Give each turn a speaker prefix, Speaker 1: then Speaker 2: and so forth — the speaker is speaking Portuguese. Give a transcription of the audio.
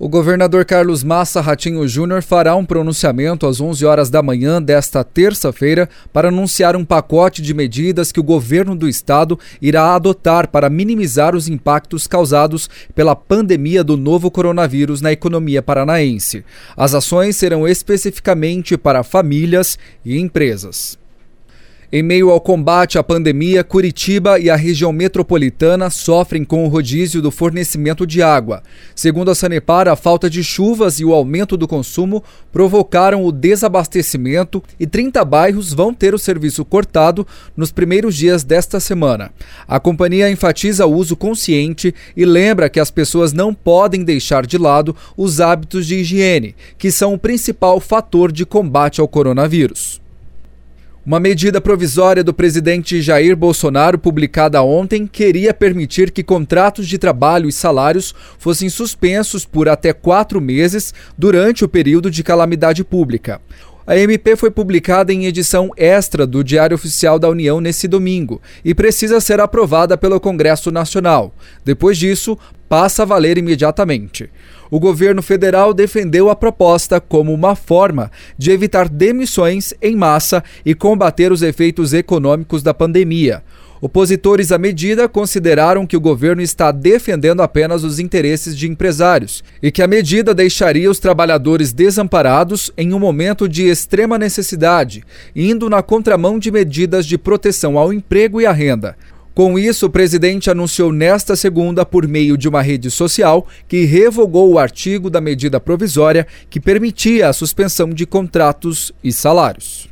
Speaker 1: O governador Carlos Massa Ratinho Júnior fará um pronunciamento às 11 horas da manhã desta terça-feira para anunciar um pacote de medidas que o governo do estado irá adotar para minimizar os impactos causados pela pandemia do novo coronavírus na economia paranaense. As ações serão especificamente para famílias e empresas. Em meio ao combate à pandemia, Curitiba e a região metropolitana sofrem com o rodízio do fornecimento de água. Segundo a Sanepar, a falta de chuvas e o aumento do consumo provocaram o desabastecimento e 30 bairros vão ter o serviço cortado nos primeiros dias desta semana. A companhia enfatiza o uso consciente e lembra que as pessoas não podem deixar de lado os hábitos de higiene, que são o principal fator de combate ao coronavírus. Uma medida provisória do presidente Jair Bolsonaro, publicada ontem, queria permitir que contratos de trabalho e salários fossem suspensos por até 4 meses durante o período de calamidade pública. A MP foi publicada em edição extra do Diário Oficial da União nesse domingo e precisa ser aprovada pelo Congresso Nacional. Depois disso, passa a valer imediatamente. O governo federal defendeu a proposta como uma forma de evitar demissões em massa e combater os efeitos econômicos da pandemia. Opositores à medida consideraram que o governo está defendendo apenas os interesses de empresários e que a medida deixaria os trabalhadores desamparados em um momento de extrema necessidade, indo na contramão de medidas de proteção ao emprego e à renda. Com isso, o presidente anunciou nesta segunda, por meio de uma rede social, que revogou o artigo da medida provisória que permitia a suspensão de contratos e salários.